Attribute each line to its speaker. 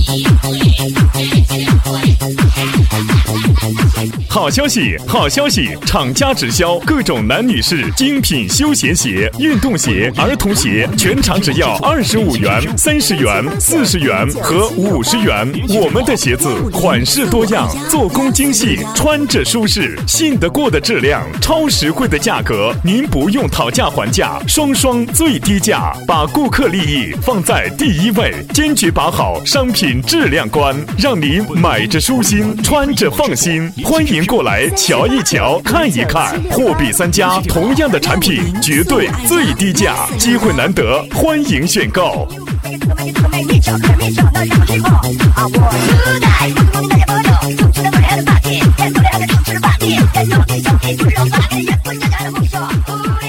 Speaker 1: 好消息，好消息！厂家直销各种男女士精品休闲鞋、运动鞋、儿童鞋，全场只要25元、30元、40元和50元。我们的鞋子款式多样，做工精细，穿着舒适，信得过的质量，超实惠的价格，您不用讨价还价，双双最低价，把顾客利益放在第一位，坚决把好商品质量关，让您买着舒心，穿着放心。欢迎过来瞧一瞧，看一看，货比三家，同样的产品绝对最低价，机会难得，欢迎选购。
Speaker 2: 我